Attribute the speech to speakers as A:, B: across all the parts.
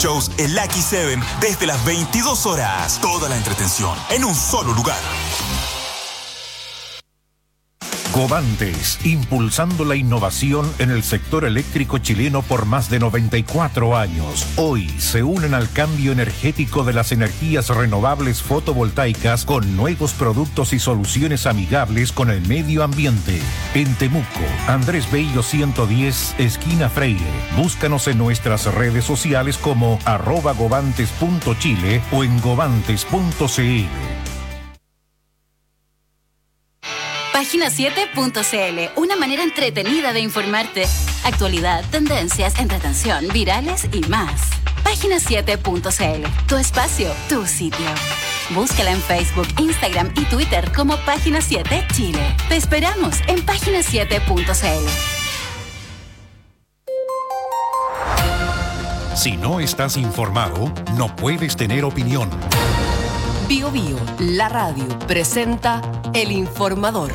A: shows el Lucky 7 desde las 22 horas. Toda la entretención en un solo lugar.
B: Covantes, impulsando la innovación en el sector eléctrico chileno por más de 94 años. Hoy se unen al cambio energético de las energías renovables fotovoltaicas con nuevos productos y soluciones amigables con el medio ambiente. En Temuco, Andrés Bello 110, esquina Freire. Búscanos en nuestras redes sociales como @govantes.chile o en govantes.cl.
C: Página7.cl, una manera entretenida de informarte. Actualidad, tendencias, entretención, virales y más. Página7.cl, tu espacio, tu sitio. Búscala en Facebook, Instagram y Twitter como Página 7 Chile. Te esperamos en Página7.cl.
B: Si no estás informado, no puedes tener opinión.
D: Bio Bio, la radio, presenta El Informador.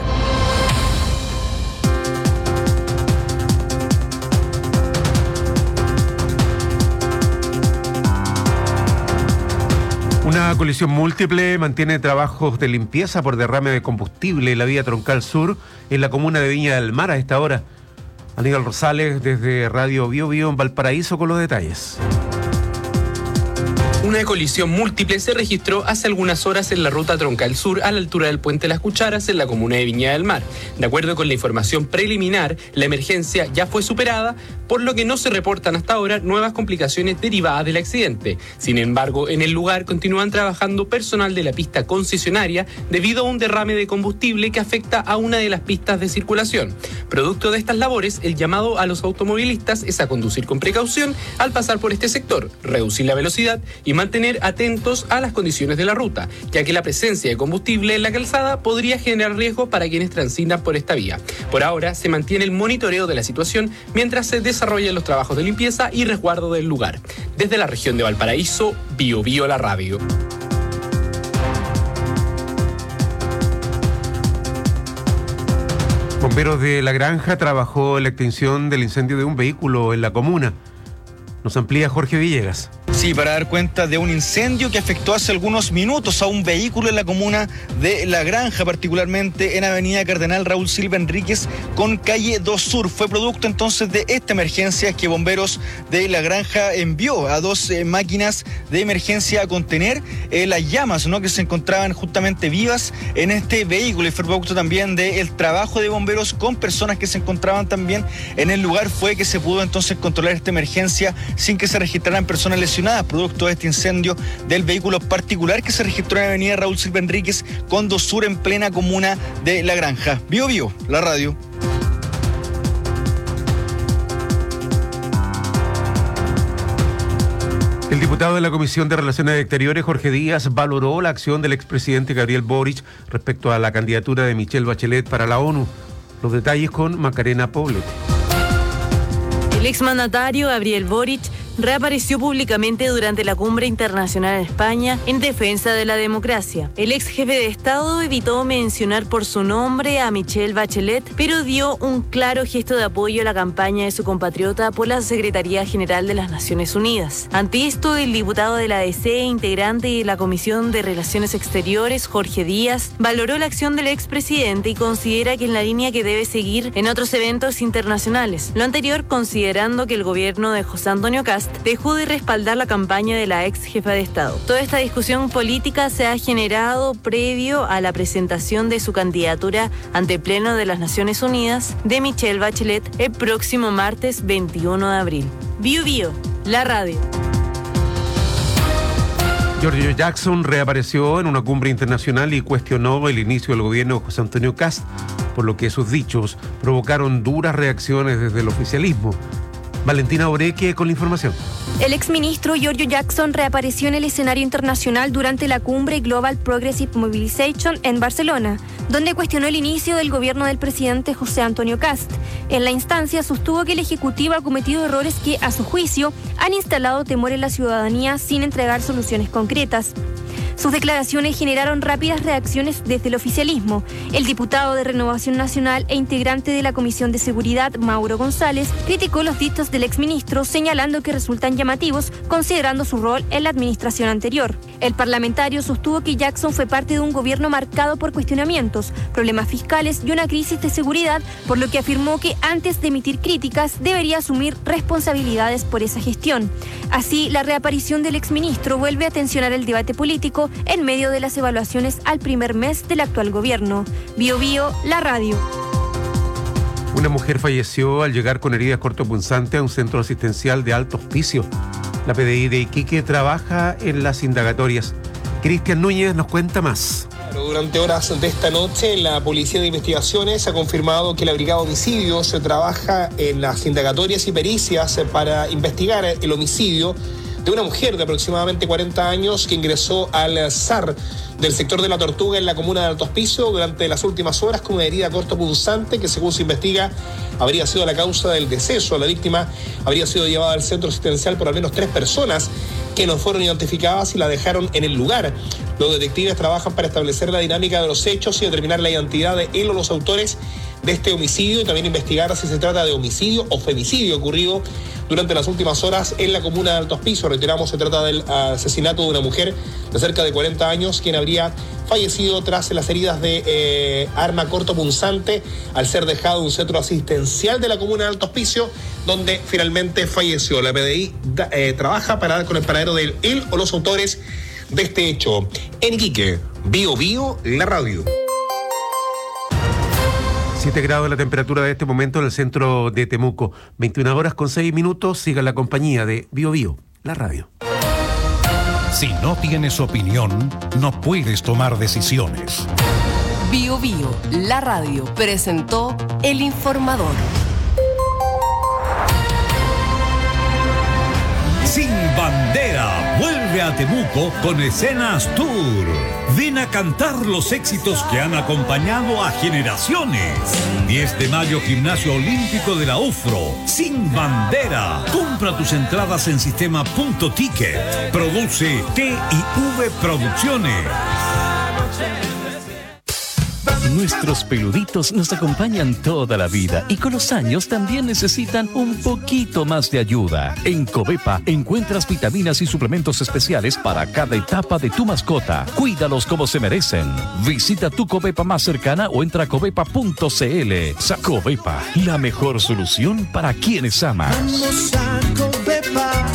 E: Una colisión múltiple mantiene trabajos de limpieza por derrame de combustible en la vía Troncal Sur en la comuna de Viña del Mar a esta hora. Aníbal Rosales desde Radio Bio Bio en Valparaíso con los detalles.
F: Una colisión múltiple se registró hace algunas horas en la ruta Troncal Sur a la altura del Puente Las Cucharas en la comuna de Viña del Mar. De acuerdo con la información preliminar, la emergencia ya fue superada, por lo que no se reportan hasta ahora nuevas complicaciones derivadas del accidente. Sin embargo, en el lugar continúan trabajando personal de la pista concesionaria debido a un derrame de combustible que afecta a una de las pistas de circulación. Producto de estas labores, el llamado a los automovilistas es a conducir con precaución al pasar por este sector, reducir la velocidad y mantener atentos a las condiciones de la ruta, ya que la presencia de combustible en la calzada podría generar riesgo para quienes transitan por esta vía. Por ahora se mantiene el monitoreo de la situación mientras se desarrollan los trabajos de limpieza y resguardo del lugar. Desde la región de Valparaíso, Bio Bio la radio.
E: Bomberos de La Granja trabajó en la extinción del incendio de un vehículo en la comuna. Nos amplía Jorge Villegas.
G: Sí, para dar cuenta de un incendio que afectó hace algunos minutos a un vehículo en la comuna de La Granja, particularmente en Avenida Cardenal Raúl Silva Enríquez con calle 2 Sur. Fue producto entonces de esta emergencia que Bomberos de La Granja envió a 2 máquinas de emergencia a contener las llamas, ¿no?, que se encontraban justamente vivas en este vehículo, y fue producto también del trabajo de bomberos con personas que se encontraban también en el lugar. Fue que se pudo entonces controlar esta emergencia sin que se registraran personas lesionadas, producto de este incendio del vehículo particular que se registró en Avenida Raúl Silva Enríquez con 2 Sur en plena comuna de La Granja. Bio Bio, la radio.
E: El diputado de la Comisión de Relaciones Exteriores, Jorge Díaz, valoró la acción del expresidente Gabriel Boric respecto a la candidatura de Michelle Bachelet para la ONU. Los detalles con Macarena Poblete.
H: El exmandatario Gabriel Boric reapareció públicamente durante la Cumbre Internacional en España en defensa de la democracia. El ex jefe de Estado evitó mencionar por su nombre a Michelle Bachelet, pero dio un claro gesto de apoyo a la campaña de su compatriota por la Secretaría General de las Naciones Unidas. Ante esto, el diputado de la DC, integrante de la Comisión de Relaciones Exteriores, Jorge Díaz, valoró la acción del expresidente y considera que es la línea que debe seguir en otros eventos internacionales. Lo anterior considerando que el gobierno de José Antonio Kast dejó de respaldar la campaña de la ex jefa de Estado. Toda esta discusión política se ha generado previo a la presentación de su candidatura ante el Pleno de las Naciones Unidas de Michelle Bachelet el próximo martes 21 de abril. Bio Bio, la radio.
E: Giorgio Jackson reapareció en una cumbre internacional y cuestionó el inicio del gobierno de José Antonio Kast, por lo que sus dichos provocaron duras reacciones desde el oficialismo. Valentina Oreque con la información.
I: El exministro Giorgio Jackson reapareció en el escenario internacional durante la cumbre Global Progressive Mobilization en Barcelona, donde cuestionó el inicio del gobierno del presidente José Antonio Kast. En la instancia sostuvo que el Ejecutivo ha cometido errores que, a su juicio, han instalado temor en la ciudadanía sin entregar soluciones concretas. Sus declaraciones generaron rápidas reacciones desde el oficialismo. El diputado de Renovación Nacional e integrante de la Comisión de Seguridad, Mauro González, criticó los dichos del exministro, señalando que resultan llamativos considerando su rol en la administración anterior. El parlamentario sostuvo que Jackson fue parte de un gobierno marcado por cuestionamientos, problemas fiscales y una crisis de seguridad, por lo que afirmó que antes de emitir críticas debería asumir responsabilidades por esa gestión. Así, la reaparición del exministro vuelve a tensionar el debate político en medio de las evaluaciones al primer mes del actual gobierno. Bio Bio, la radio.
E: Una mujer falleció al llegar con heridas cortopunzantes a un centro asistencial de alto hospicio. La PDI de Iquique trabaja en las indagatorias. Cristian Núñez nos cuenta más.
J: Durante horas de esta noche, la Policía de Investigaciones ha confirmado que la Brigada de Homicidios trabaja en las indagatorias y pericias para investigar el homicidio de una mujer de aproximadamente 40 años que ingresó al SAR del sector de La Tortuga en la comuna de Alto Hospicio durante las últimas horas con una herida cortopunzante que, según se investiga, habría sido la causa del deceso. La víctima habría sido llevada al centro asistencial por al menos 3 personas que no fueron identificadas y la dejaron en el lugar. Los detectives trabajan para establecer la dinámica de los hechos y determinar la identidad de él o los autores de este homicidio y también investigar si se trata de homicidio o femicidio ocurrido durante las últimas horas en la comuna de Alto Hospicio. Reiteramos, se trata del asesinato de una mujer de cerca de 40 años, quien habría fallecido tras las heridas de arma cortopunzante al ser dejado en un centro asistencial de la comuna de Alto Hospicio, donde finalmente falleció. La PDI trabaja para dar con el paradero de él o los autores de este hecho. En Iquique, Bio Bio, la radio.
E: 7 grados la temperatura de este momento en el centro de Temuco. 21 horas con 6 minutos. Siga la compañía de Bio Bio, la radio.
B: Si no tienes opinión, no puedes tomar decisiones.
D: Bio Bio, la radio, presentó El Informador.
K: Sin Bandera vuelve a Temuco con Escenas Tour. Ven a cantar los éxitos que han acompañado a generaciones. 10 de mayo, Gimnasio Olímpico de la UFRO. Sin Bandera. Compra tus entradas en sistema.ticket. Produce T&V Producciones.
L: Nuestros peluditos nos acompañan toda la vida y con los años también necesitan un poquito más de ayuda. En Covepa encuentras vitaminas y suplementos especiales para cada etapa de tu mascota. Cuídalos como se merecen. Visita tu Covepa más cercana o entra a covepa.cl. Covepa, la mejor solución para quienes amas.
M: Vamos a Covepa.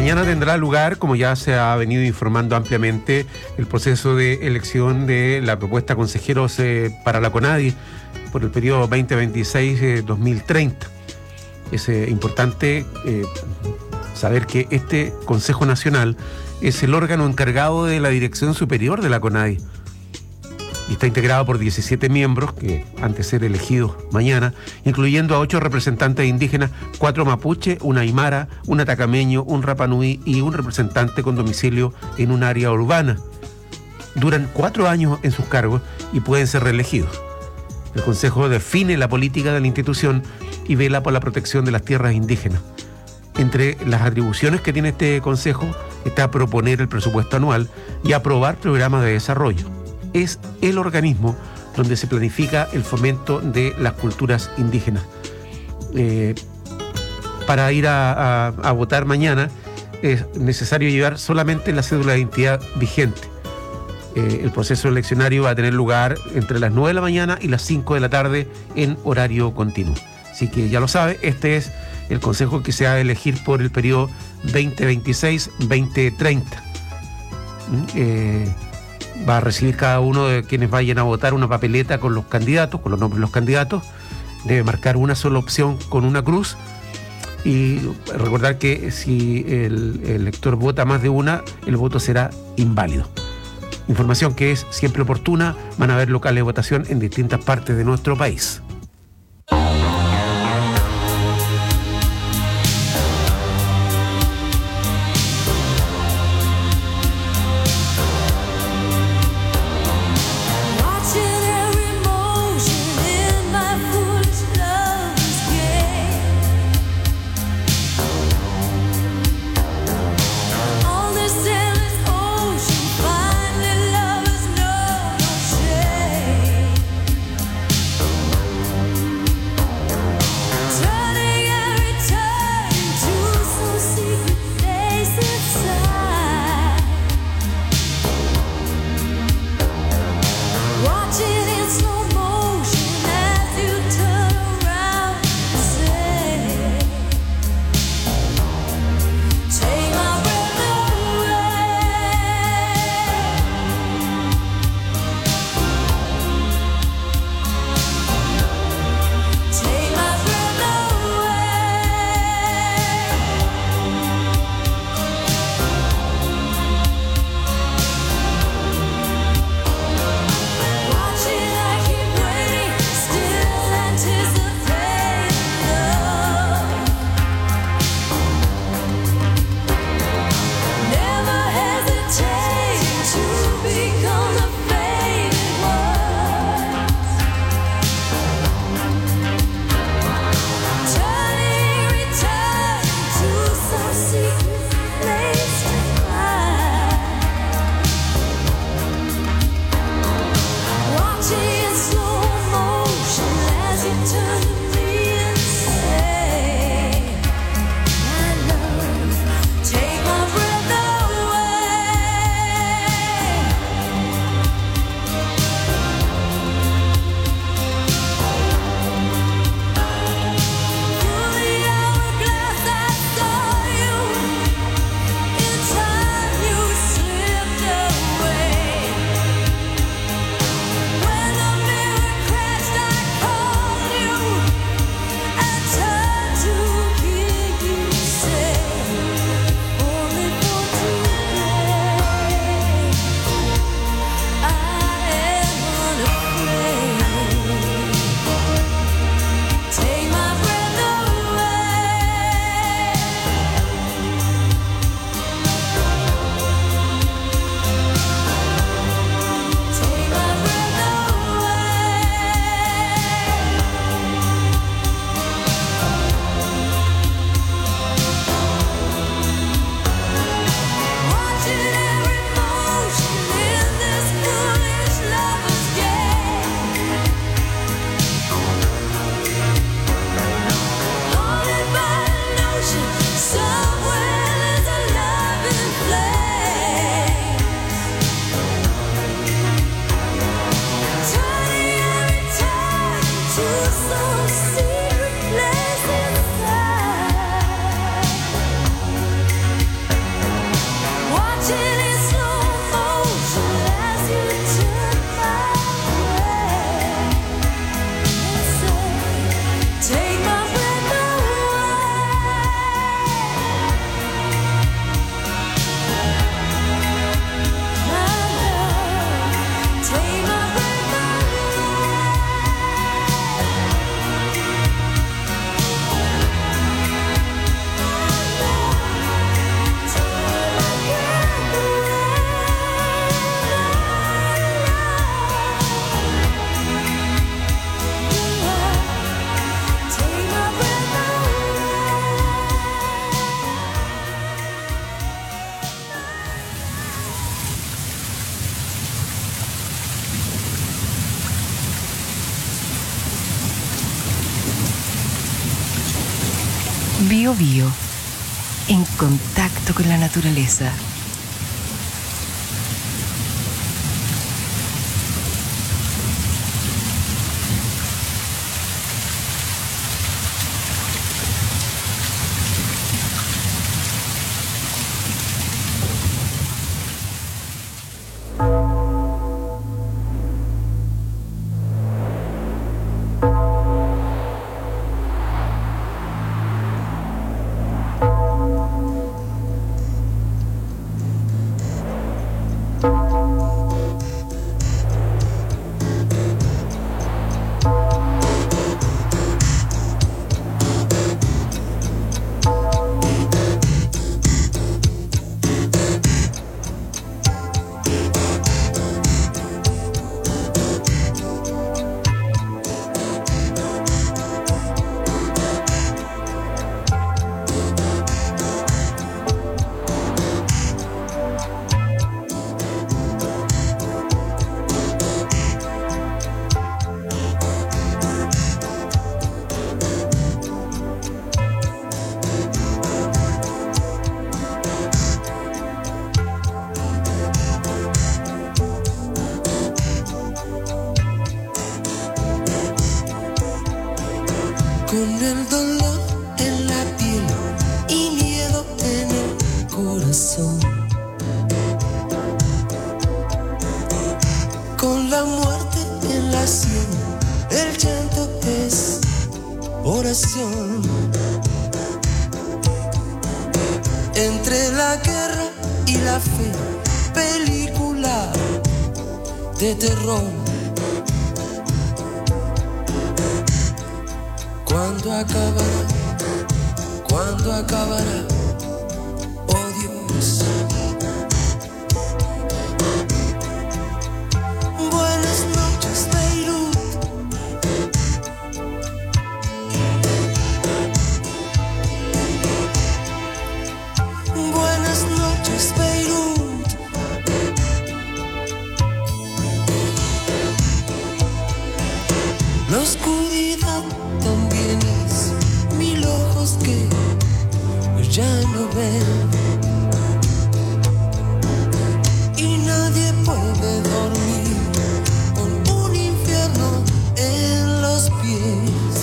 E: Mañana tendrá lugar, como ya se ha venido informando ampliamente, el proceso de elección de la propuesta consejeros para la CONADI por el periodo 2026-2030. Es importante saber que este Consejo Nacional es el órgano encargado de la dirección superior de la CONADI y está integrado por 17 miembros que han de ser elegidos mañana, incluyendo a 8 representantes indígenas, 4 mapuche, 1 aymara, 1 atacameño, 1 rapanui y 1 representante con domicilio en un área urbana. Duran 4 años en sus cargos y pueden ser reelegidos. El Consejo define la política de la institución y vela por la protección de las tierras indígenas. Entre las atribuciones que tiene este Consejo está proponer el presupuesto anual y aprobar programas de desarrollo. Es el organismo donde se planifica el fomento de las culturas indígenas. Para ir a votar mañana es necesario llevar solamente la cédula de identidad vigente. El proceso eleccionario va a tener lugar entre las 9 de la mañana y las 5 de la tarde en horario continuo. Así que ya lo sabe, este es el consejo que se va a elegir por el periodo 2026-2030. Va a recibir cada uno de quienes vayan a votar una papeleta con los candidatos, con los nombres de los candidatos. Debe marcar una sola opción con una cruz y recordar que si el elector vota más de una, el voto será inválido. Información que es siempre oportuna. Van a haber locales de votación en distintas partes de nuestro país.
D: Bio Bio, en contacto con la naturaleza.
M: Con el dolor en la piel y miedo en el corazón, con la muerte en la sien, el llanto es oración. Entre la guerra y la fe, película de terror. ¿Cuándo acabará? ¿Cuándo acabará? Oh Dios. Buenas noches, Beirut. Buenas noches, Beirut. La oscuridad también es mil ojos que ya no ven, y nadie puede dormir con un infierno en los pies.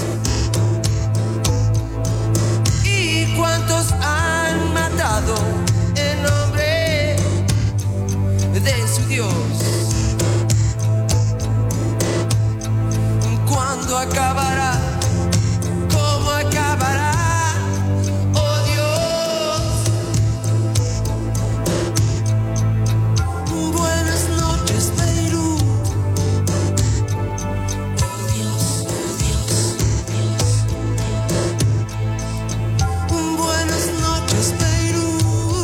M: ¿Y cuántos han matado en nombre de su Dios? ¿Cuándo acabará? ¿Cómo acabará? Oh Dios. Buenas noches, Beirut. Oh Dios, oh Dios, Dios. Buenas noches, Beirut.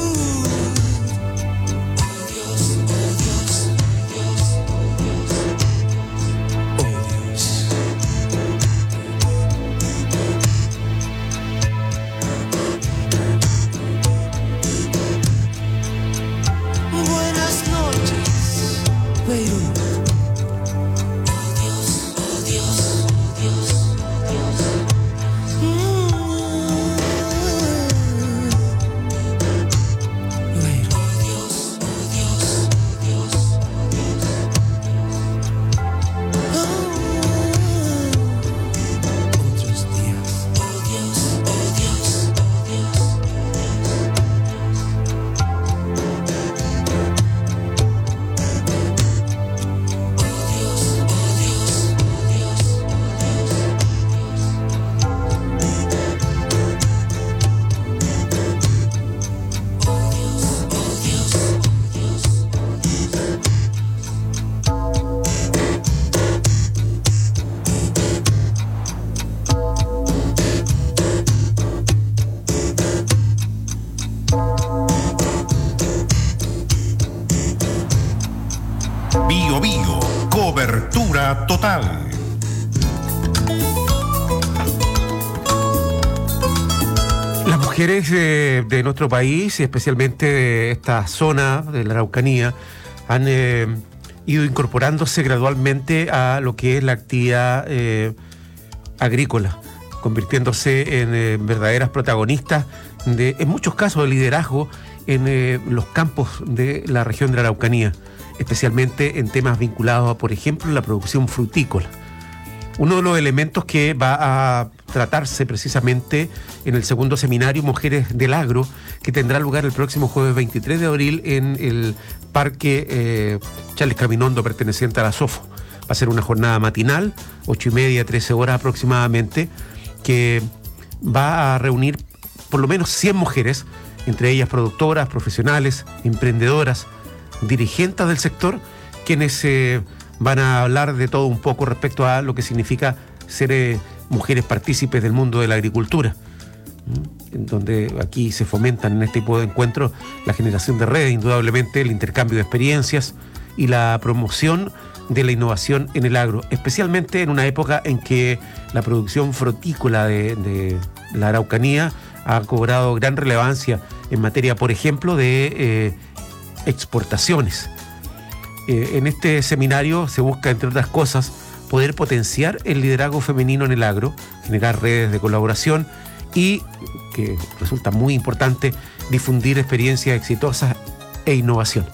M: Oh Dios, oh Dios, Dios, oh Dios. Buenas noches, Beirut. Oh Dios, oh Dios, oh Dios, Dios. Beirut. Oh Dios, oh Dios, Dios, otros días. Oh Dios, oh Dios, oh Dios.
B: Bio Bio, cobertura total.
E: Las mujeres de nuestro país, especialmente de esta zona de la Araucanía, han ido incorporándose gradualmente a lo que es la actividad agrícola. convirtiéndose en verdaderas protagonistas en muchos casos de liderazgo en los campos de la región de la Araucanía, especialmente en temas vinculados a, por ejemplo, la producción frutícola. Uno de los elementos que va a tratarse precisamente en el segundo seminario Mujeres del Agro, que tendrá lugar el próximo jueves 23 de abril en el Parque Charles Caminondo, perteneciente a la SOFO. Va a ser una jornada matinal, 8:30, 13 horas aproximadamente, que va a reunir por lo menos 100 mujeres, entre ellas productoras, profesionales, emprendedoras, dirigentes del sector, quienes van a hablar de todo un poco respecto a lo que significa ser mujeres partícipes del mundo de la agricultura, en donde aquí se fomentan en este tipo de encuentros la generación de redes, indudablemente el intercambio de experiencias y la promoción de la innovación en el agro, especialmente en una época en que la producción frutícola de la Araucanía ha cobrado gran relevancia en materia, por ejemplo, de exportaciones. En este seminario se busca, entre otras cosas, poder potenciar el liderazgo femenino en el agro, generar redes de colaboración y, que resulta muy importante, difundir experiencias exitosas e innovación.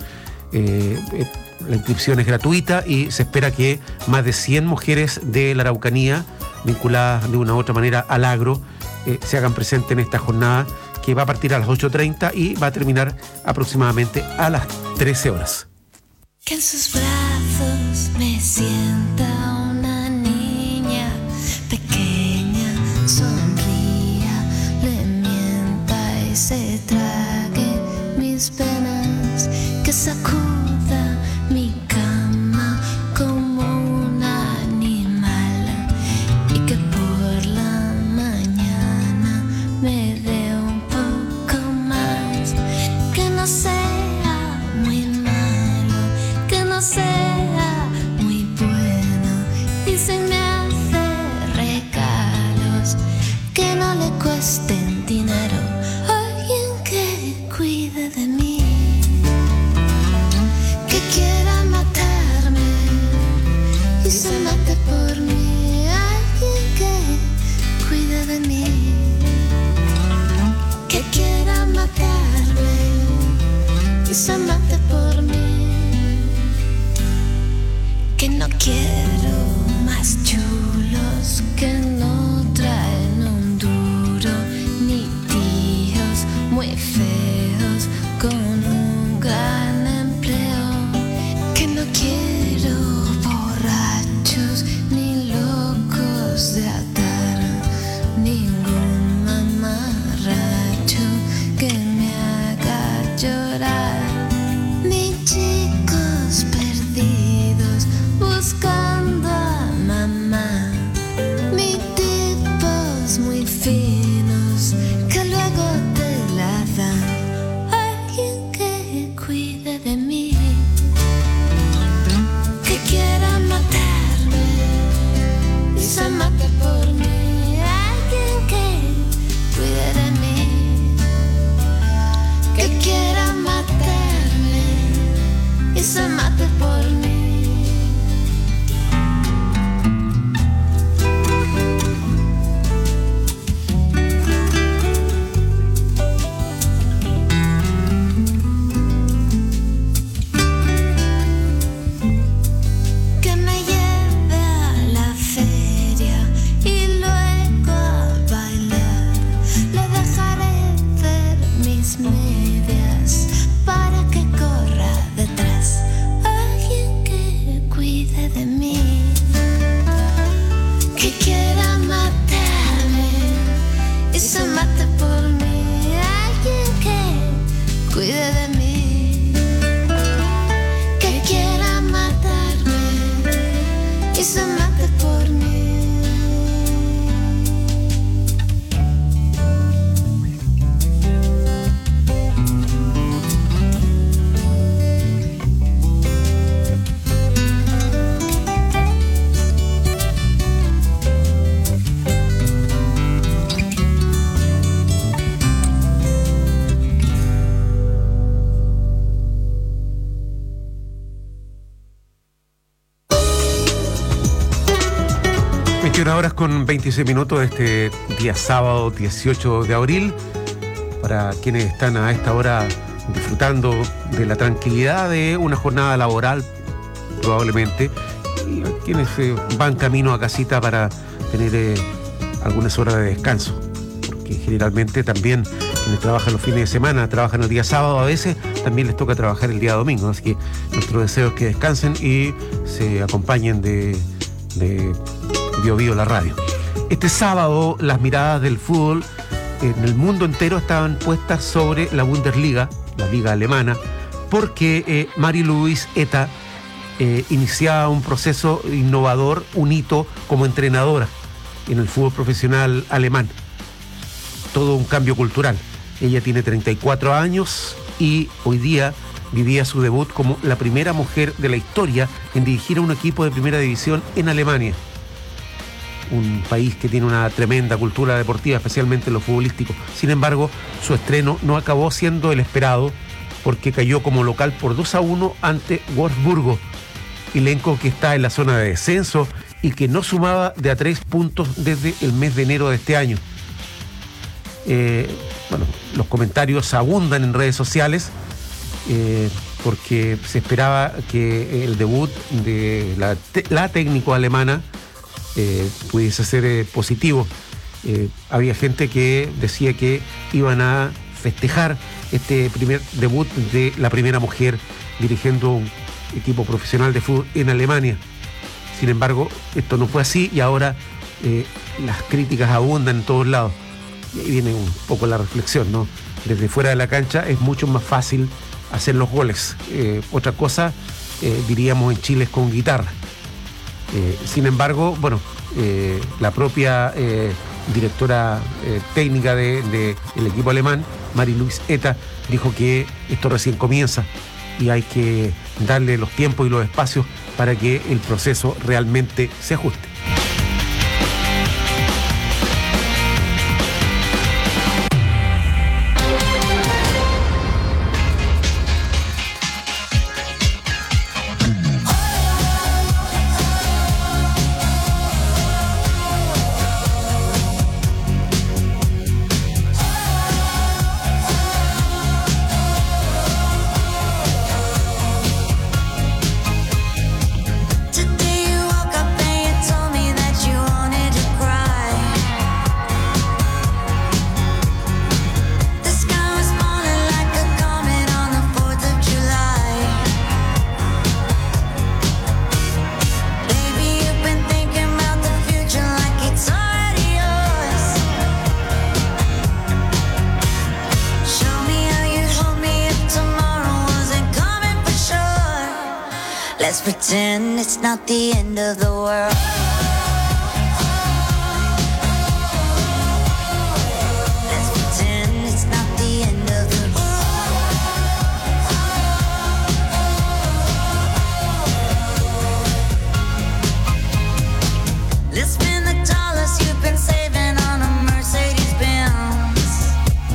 E: La inscripción es gratuita y se espera que más de 100 mujeres de la Araucanía, vinculadas de una u otra manera al agro, se hagan presentes en esta jornada, que va a partir a las 8:30 y va a terminar aproximadamente a las 13 horas.
M: Que en sus brazos me sienta una niña pequeña, sonría, le mienta y se trague mis penas, que sacuda mi cama como un animal y que por la mañana me dé un poco más, que no sea muy malo, que no sea muy bueno y se me hace regalos que no le cuesten dinero, alguien que cuide de mí, que quiera matarme y se mate por mí, alguien que cuide de mí, que quiera matarme y se mate por mí, que no quiero más chulos que no traen un duro, ni tíos muy feos con un gran empleo, que no quiero borrachos ni locos de atar, ningún mamarracho que me haga llorar, ni chicos perdidos buscando a mamá, ni tipos muy finos que luego te la dan, alguien que cuide de mí, que quiera matarme y se mate por mí, alguien que cuide de mí, que quiera matarme y se mate por mí.
E: 21 horas con 26 minutos de este día sábado 18 de abril. Para quienes están a esta hora disfrutando de la tranquilidad de una jornada laboral, probablemente, y quienes van camino a casita para tener algunas horas de descanso, porque generalmente también quienes trabajan los fines de semana, trabajan el día sábado, a veces también les toca trabajar el día domingo, así que nuestro deseo es que descansen y se acompañen de Bio Bio la radio. Este sábado las miradas del fútbol en el mundo entero estaban puestas sobre la Bundesliga, la liga alemana, porque Marie-Louise Eta iniciaba un proceso innovador, un hito como entrenadora en el fútbol profesional alemán. Todo un cambio cultural. Ella tiene 34 años y hoy día vivía su debut como la primera mujer de la historia en dirigir a un equipo de primera división en Alemania. Un país que tiene una tremenda cultura deportiva, especialmente en lo futbolístico. Sin embargo, su estreno no acabó siendo el esperado porque cayó como local por 2-1 ante Wolfsburgo, elenco que está en la zona de descenso y que no sumaba de a 3 puntos desde el mes de enero de este año. Los comentarios abundan en redes sociales porque se esperaba que el debut de la técnico alemana pudiese ser positivo. Había gente que decía que iban a festejar este primer debut de la primera mujer dirigiendo un equipo profesional de fútbol en Alemania. Sin embargo, esto no fue así y ahora las críticas abundan en todos lados. Y ahí viene un poco la reflexión, ¿no? Desde fuera de la cancha es mucho más fácil hacer los goles. Otra cosa, diríamos en Chile, es con guitarra. Sin embargo, la propia directora técnica del equipo alemán, Marie-Louise Eta, dijo que esto recién comienza y hay que darle los tiempos y los espacios para que el proceso realmente se ajuste.
M: Let's pretend it's not the end of the world. Let's pretend it's not the end of the world. Let's spend the dollars you've been saving on a Mercedes Benz.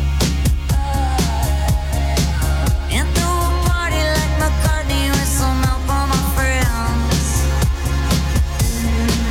M: And throw a party like McCartney with some help on my friends.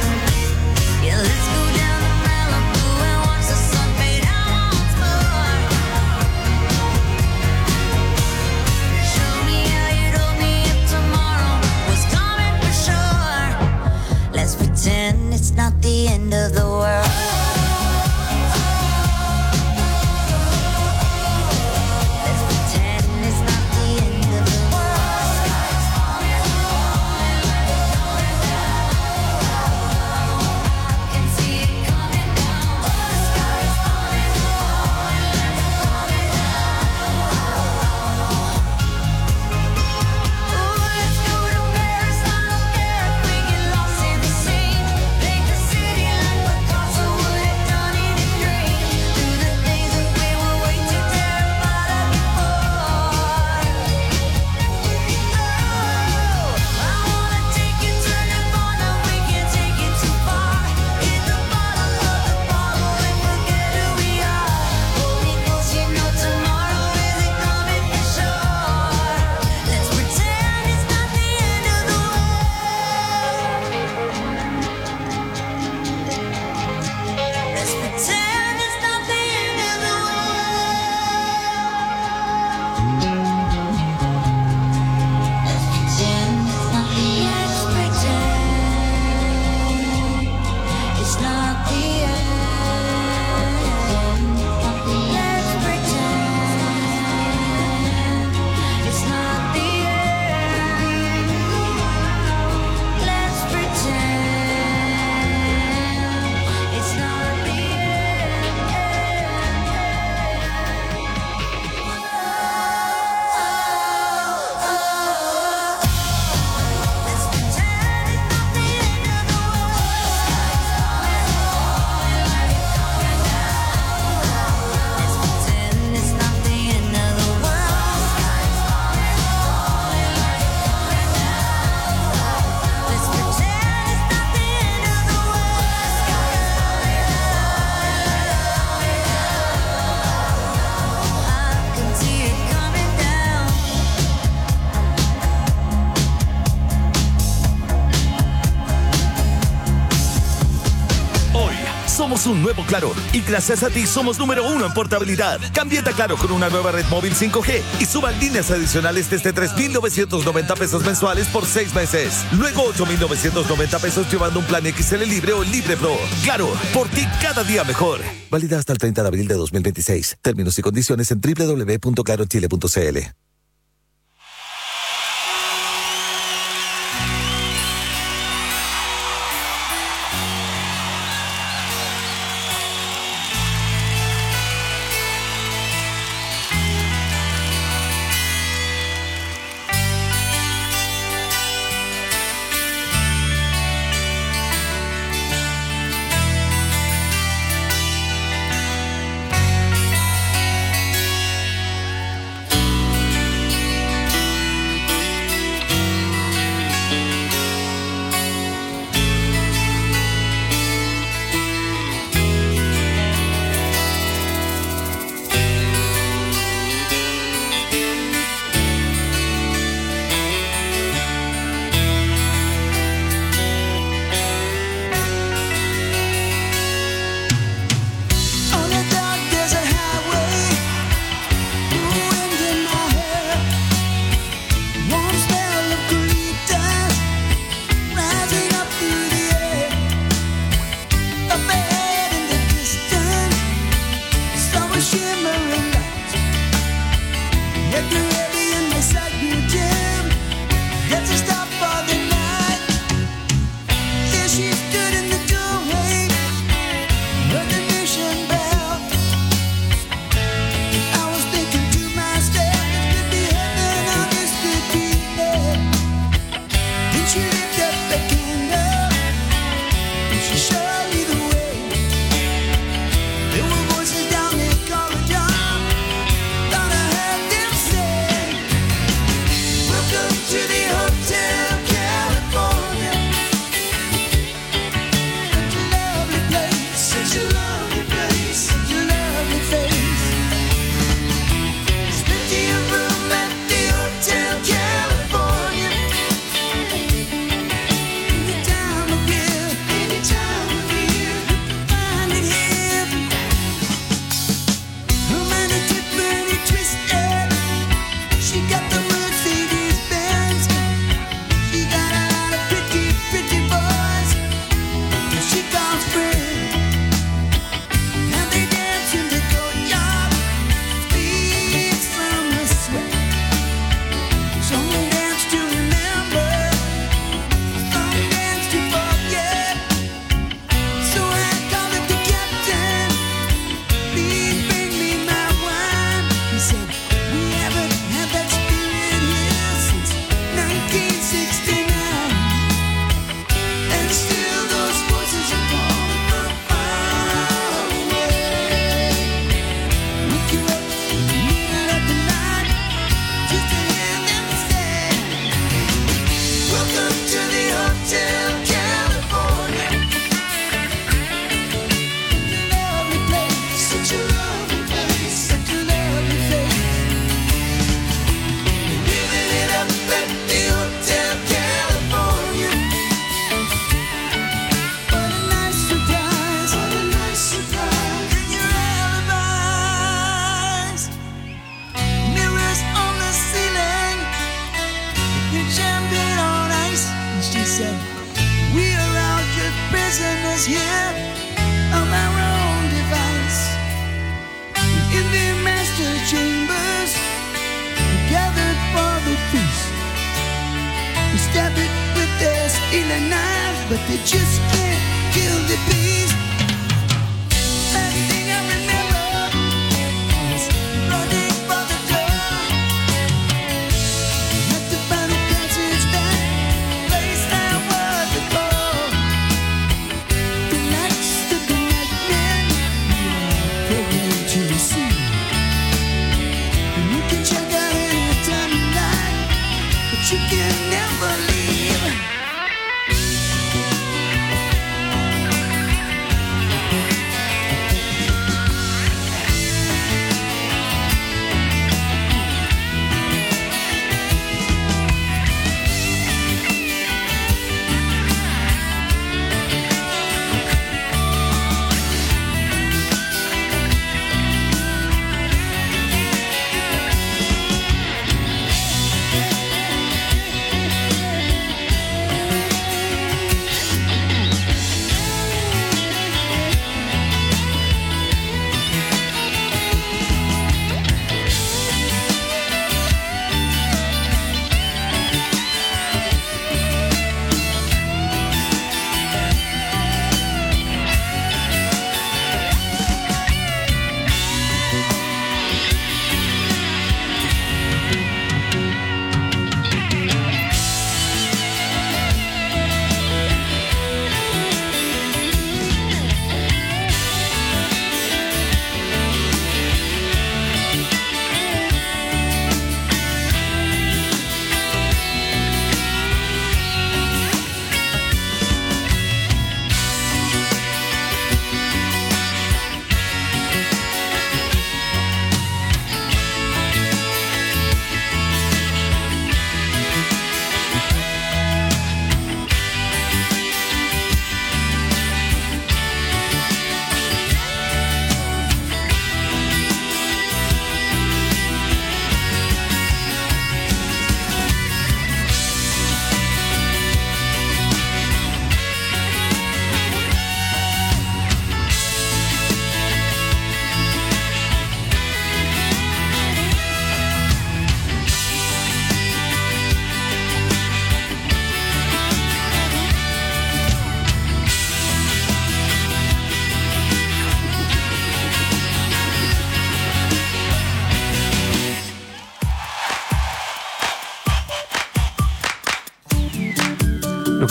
N: Es un nuevo Claro y gracias a ti somos número 1 en portabilidad. Cámbiate a Claro con una nueva red móvil 5G y suban líneas adicionales desde 3,990 pesos mensuales por 6 meses. Luego 8,990 pesos llevando un plan XL Libre o Libre Pro. Claro, por ti cada día mejor. Válida hasta el 30 de abril de 2026. Términos y condiciones en www.clarochile.cl.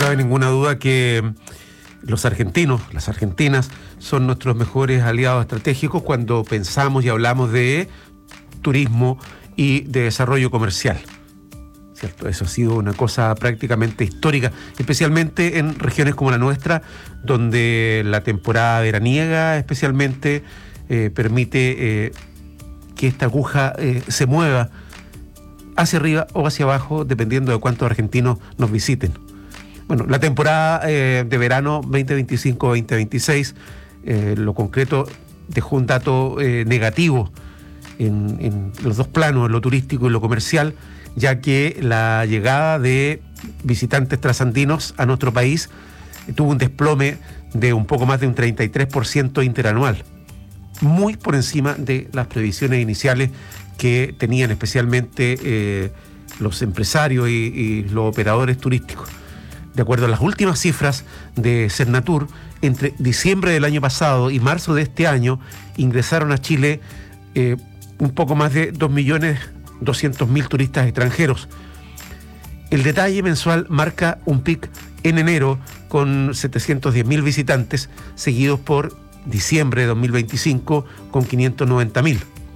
E: cabe ninguna duda que los argentinos, las argentinas, son nuestros mejores aliados estratégicos cuando pensamos y hablamos de turismo y de desarrollo comercial. ¿Cierto? Eso ha sido una cosa prácticamente histórica, especialmente en regiones como la nuestra, donde la temporada veraniega especialmente permite que esta aguja se mueva hacia arriba o hacia abajo, dependiendo de cuántos argentinos nos visiten. Bueno, la temporada de verano 2025-2026, lo concreto dejó un dato negativo en los dos planos, en lo turístico y lo comercial, ya que la llegada de visitantes trasandinos a nuestro país tuvo un desplome de un poco más de un 33% interanual, muy por encima de las previsiones iniciales que tenían especialmente los empresarios y los operadores turísticos. De acuerdo a las últimas cifras de Cernatur, entre diciembre del año pasado y marzo de este año ingresaron a Chile un poco más de 2.200.000 turistas extranjeros. El detalle mensual marca un pic en enero con 710.000 visitantes, seguidos por diciembre de 2025 con 590.000.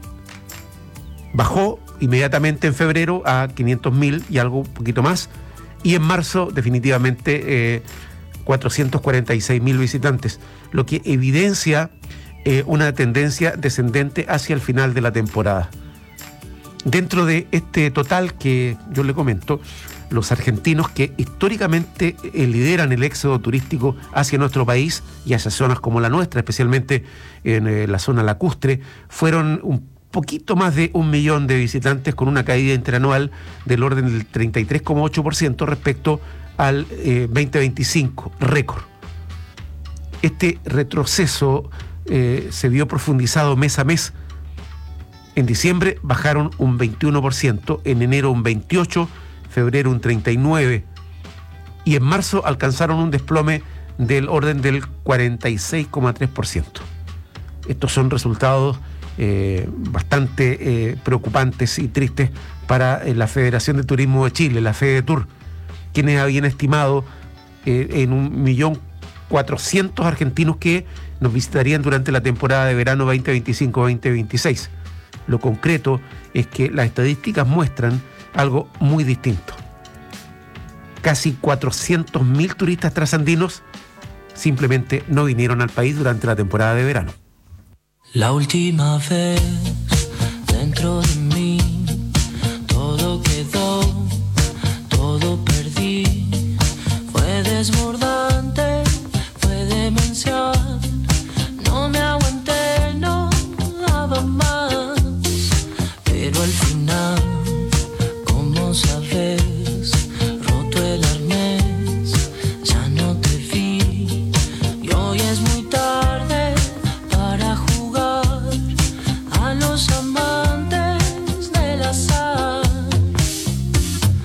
E: Bajó inmediatamente en febrero a 500.000 y algo un poquito más, y en marzo definitivamente 446.000 visitantes, lo que evidencia una tendencia descendente hacia el final de la temporada. Dentro de este total que yo le comento, los argentinos que históricamente lideran el éxodo turístico hacia nuestro país y hacia zonas como la nuestra, especialmente en la zona lacustre, fueron un poquito más de 1 millón de visitantes, con una caída interanual del orden del 33,8% respecto al 2025, récord. Este retroceso se vio profundizado mes a mes. En diciembre bajaron un 21%, en enero un 28%, febrero un 39%, y en marzo alcanzaron un desplome del orden del 46,3%. Estos son resultados bastante preocupantes y tristes para la Federación de Turismo de Chile, la FEDETUR, quienes habían estimado en 1.400.000 argentinos que nos visitarían durante la temporada de verano 2025-2026. Lo concreto es que las estadísticas muestran algo muy distinto. Casi 400.000 turistas trasandinos simplemente no vinieron al país durante la temporada de verano.
O: La última vez dentro de mí todo quedó, todo perdí. Fue desbordante, fue demencial. No me aguanté, no daba más. Pero al final, como sabes, roto el arnés, ya no te vi. Y hoy es muy tarde para jugar a los amantes del azar.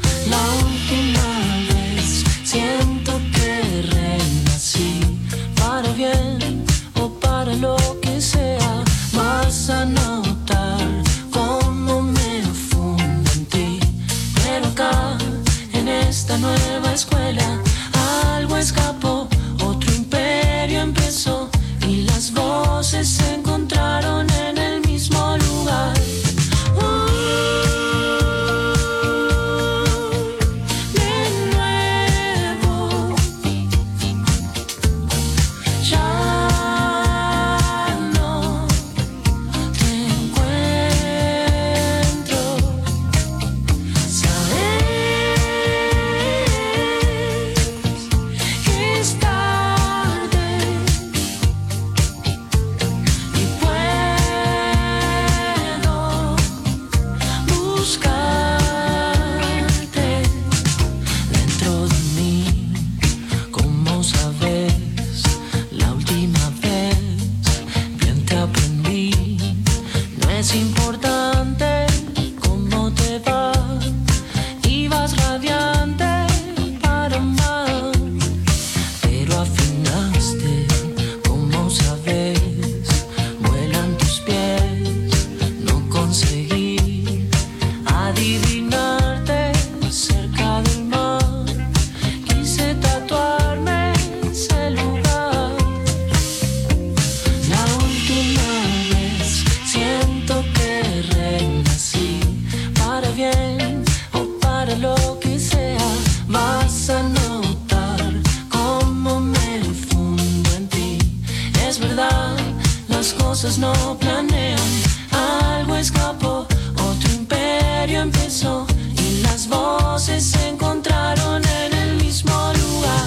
O: empezó y las voces se encontraron en el mismo lugar.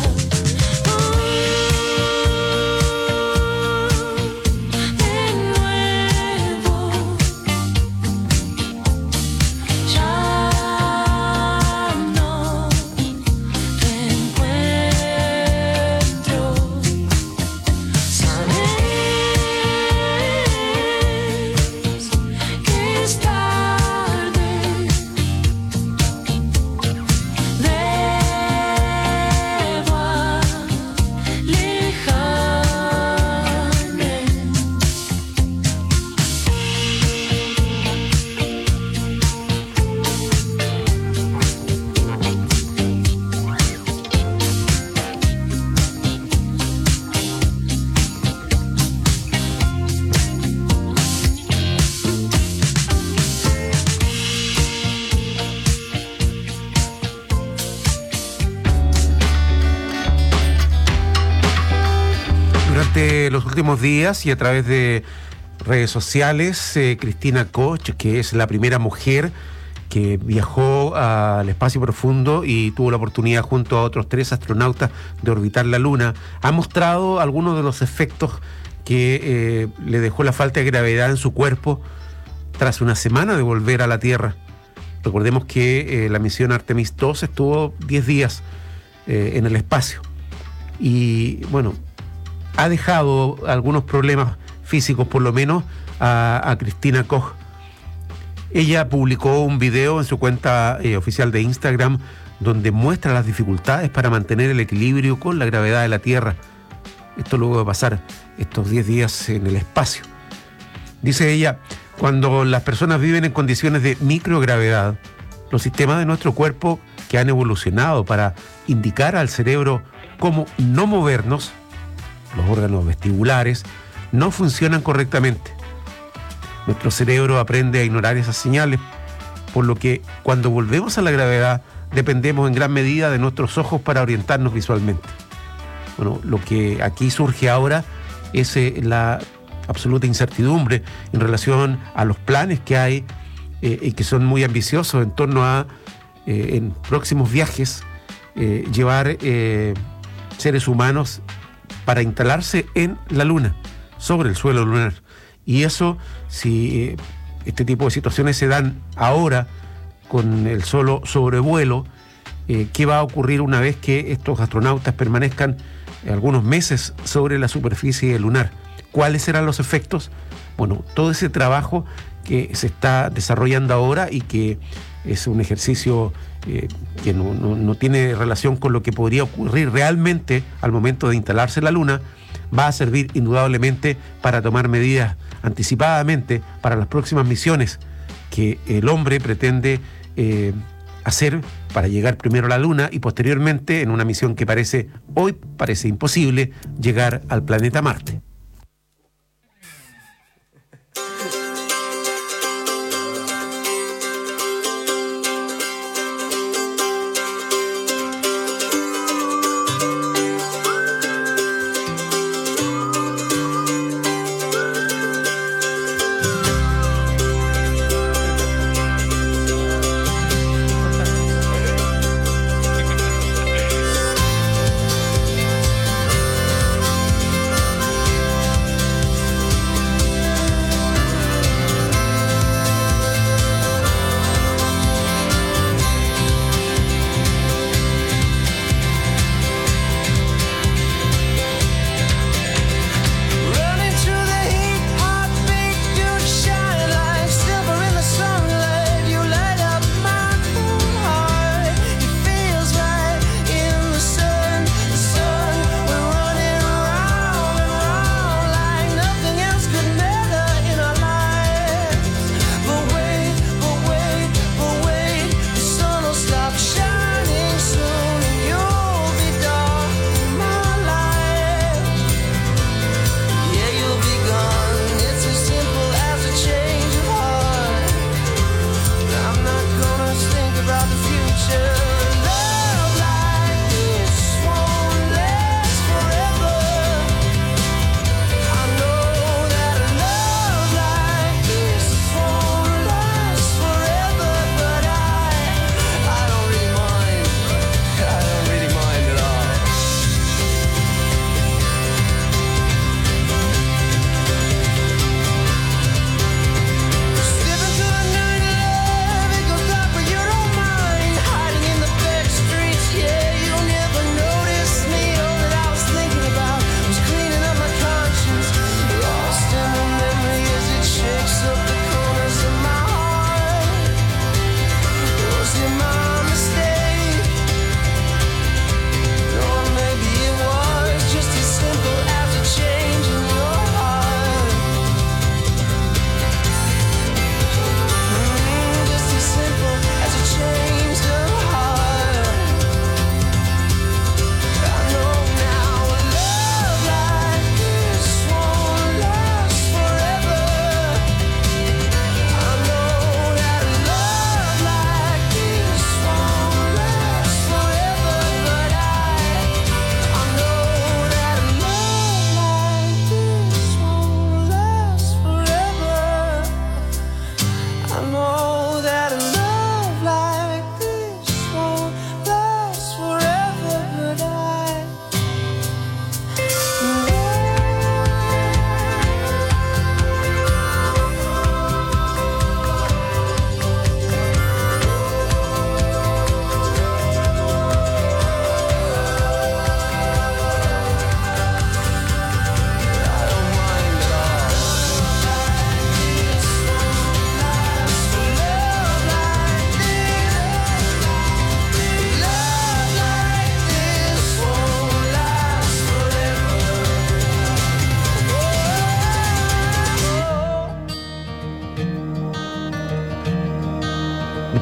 E: Los últimos días y a través de redes sociales, Cristina Koch, que es la primera mujer que viajó al espacio profundo y tuvo la oportunidad junto a otros 3 astronautas de orbitar la Luna, ha mostrado algunos de los efectos que le dejó la falta de gravedad en su cuerpo tras una semana de volver a la Tierra. Recordemos que la misión Artemis 2 estuvo 10 días en el espacio y bueno, ha dejado algunos problemas físicos, por lo menos, a Cristina Koch. Ella publicó un video en su cuenta oficial de Instagram donde muestra las dificultades para mantener el equilibrio con la gravedad de la Tierra. Esto luego de pasar estos 10 días en el espacio. Dice ella, cuando las personas viven en condiciones de microgravedad, los sistemas de nuestro cuerpo que han evolucionado para indicar al cerebro cómo no movernos, los órganos vestibulares, no funcionan correctamente. Nuestro cerebro aprende a ignorar esas señales, por lo que cuando volvemos a la gravedad dependemos en gran medida de nuestros ojos para orientarnos visualmente. Bueno, lo que aquí surge ahora es la absoluta incertidumbre en relación a los planes que hay y que son muy ambiciosos en torno a, en próximos viajes, llevar seres humanos para instalarse en la Luna, sobre el suelo lunar. Y eso, si este tipo de situaciones se dan ahora con el solo sobrevuelo, ¿qué va a ocurrir una vez que estos astronautas permanezcan algunos meses sobre la superficie lunar? ¿Cuáles serán los efectos? Bueno, todo ese trabajo que se está desarrollando ahora y que es un ejercicio que no tiene relación con lo que podría ocurrir realmente al momento de instalarse en la Luna, va a servir indudablemente para tomar medidas anticipadamente para las próximas misiones que el hombre pretende hacer para llegar primero a la Luna y posteriormente, en una misión que hoy parece imposible, llegar al planeta Marte.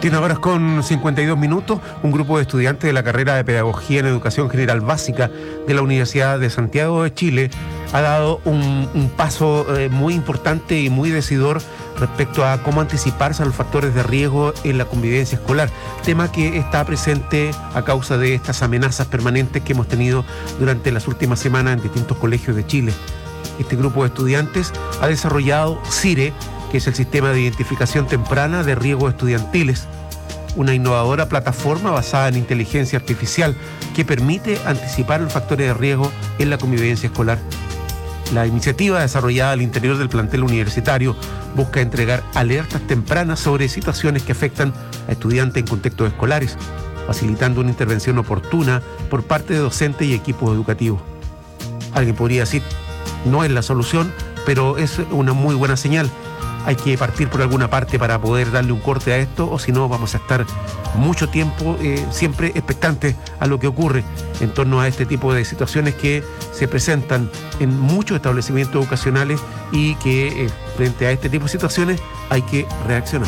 E: 21:52. Un grupo de estudiantes de la carrera de Pedagogía en Educación General Básica de la Universidad de Santiago de Chile ha dado un paso muy importante y muy decidor respecto a cómo anticiparse a los factores de riesgo en la convivencia escolar, tema que está presente a causa de estas amenazas permanentes que hemos tenido durante las últimas semanas en distintos colegios de Chile. Este grupo de estudiantes ha desarrollado CIRE, que es el Sistema de Identificación Temprana de Riesgos Estudiantiles, una innovadora plataforma basada en inteligencia artificial que permite anticipar los factores de riesgo en la convivencia escolar. La iniciativa, desarrollada al interior del plantel universitario, busca entregar alertas tempranas sobre situaciones que afectan a estudiantes en contextos escolares, facilitando una intervención oportuna por parte de docentes y equipos educativos. Alguien podría decir, no es la solución, pero es una muy buena señal. Hay que partir por alguna parte para poder darle un corte a esto, o si no vamos a estar mucho tiempo siempre expectantes a lo que ocurre en torno a este tipo de situaciones que se presentan en muchos establecimientos educacionales y que frente a este tipo de situaciones hay que reaccionar.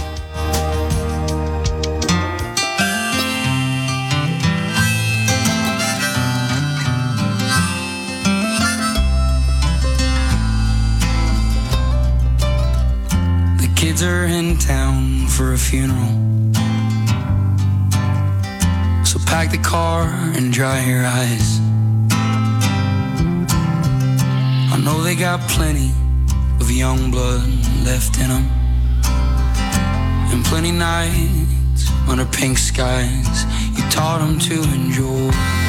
P: Kids are in town for a funeral, so pack the car and dry your eyes. I know they got plenty of young blood left in them, and plenty nights under pink skies you taught them to enjoy.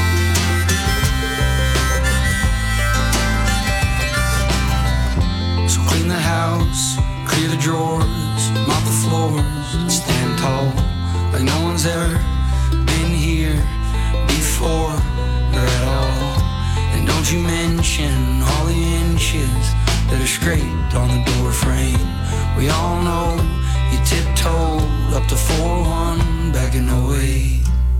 P: So clean the house, clear the drawers, mop the floors, and stand tall like no one's ever been here before or at all. And don't you mention all the inches that are scraped on the door frame. We all know you tiptoed up to 4-1 back in 08.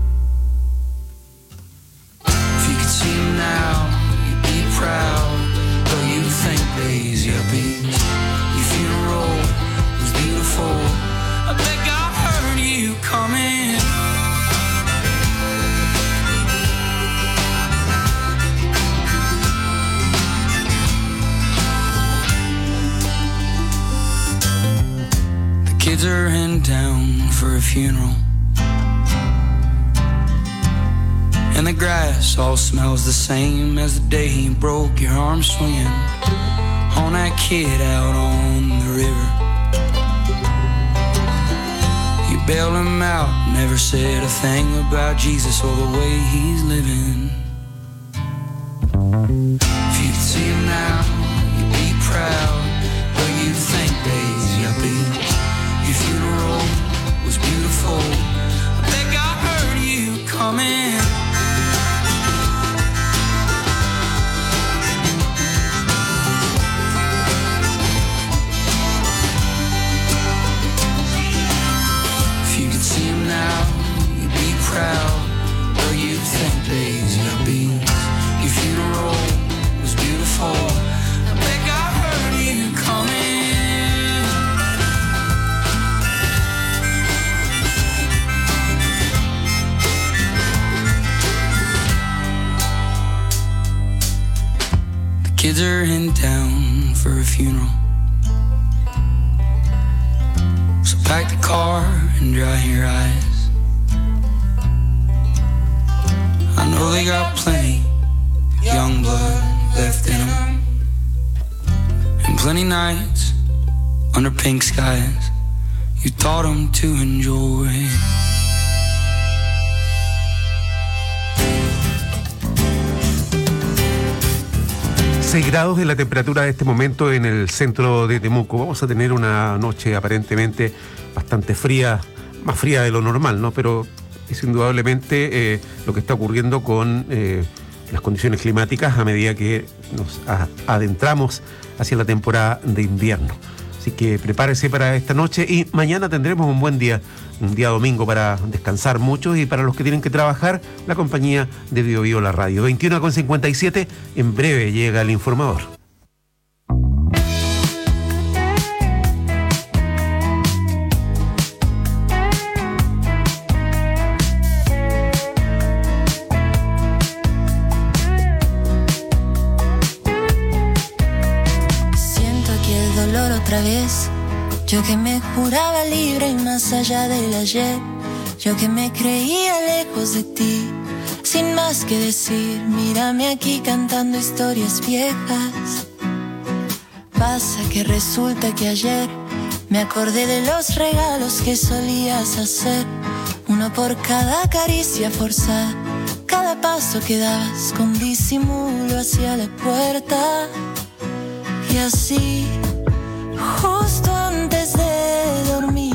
P: If you could see him now, you'd be proud, but you think they's yuppies. Funeral was beautiful. I bet God heard you coming. The kids are in town for a funeral, and the grass all smells the same as the day you broke your arm swinging on that kid out on the river. You bailed him out, never said a thing about Jesus or the way he's living. If you could see him now, you'd be proud, but you think they's yuppie. Your funeral was beautiful. I bet God heard you coming. Proud, though you think they's yuppies. Your funeral was beautiful. I bet God heard you coming. The kids are in town for a funeral, so pack the car and dry your eyes. I know they got plenty young blood left in them, and plenty nights under pink skies you taught them to enjoy.
E: Grados de la temperatura de este momento en el centro de Temuco. Vamos a tener una noche aparentemente bastante fría, más fría de lo normal, ¿no? Pero es indudablemente lo que está ocurriendo con las condiciones climáticas a medida que nos adentramos hacia la temporada de invierno. Así que prepárese para esta noche y mañana tendremos un buen día, un día domingo para descansar mucho, y para los que tienen que trabajar, la compañía de Bio Bio la radio. 21:57, en breve llega el informador.
O: que me juraba libre y más allá del ayer. Yo que me creía lejos de ti, sin más que decir. Mírame aquí cantando historias viejas. Pasa que resulta que ayer me acordé de los regalos que solías hacer. Uno por cada caricia forzada, cada paso que dabas con disimulo hacia la puerta. Y así, justo antes de dormir,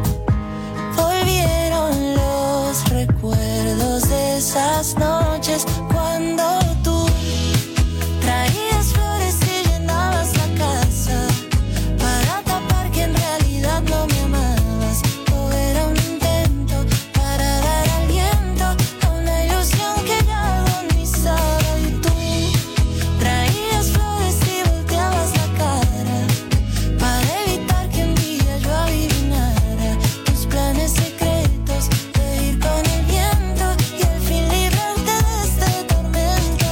O: volvieron los recuerdos de esas noches cuando tú traías flores y llenabas la casa para tapar que en realidad no me amabas. Todo era un intento para dar aliento a una ilusión que ya agonizaba. Y tú traías flores y volteabas la cara para evitar que un día yo adivinara tus planes secretos de ir con el viento y al fin librarte de este tormento.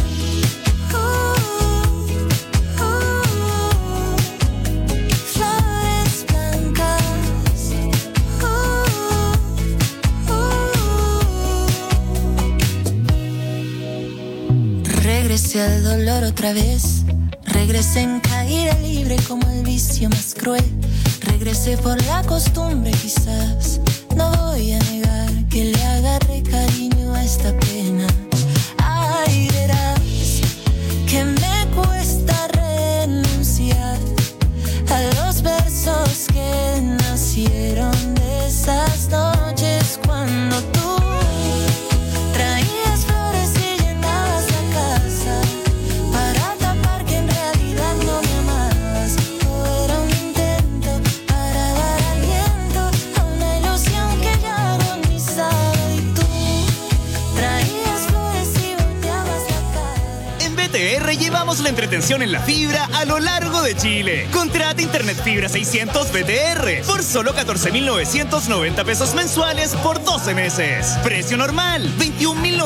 O: Flores blancas. Regresé al dolor otra vez. Regresé en caída libre como el vicio más cruel. Regresé por la costumbre quizás. No voy a negar que le agarré cariño a esta pena. Ay, verás que me cuesta renunciar a los versos que nacieron de esas noches cuando tú traías flores y llenabas la casa para tapar que en realidad no me amabas. Todo era un intento para dar aliento a una ilusión que ya agonizaba. Y tú traías flores y volteabas la cara.
Q: En BTR llevamos la entretención en la fibra a lo largo de Chile. Contrata Internet Fibra 600 BTR por solo 14.990 pesos mensuales por 12 meses. Precio normal, 21.990.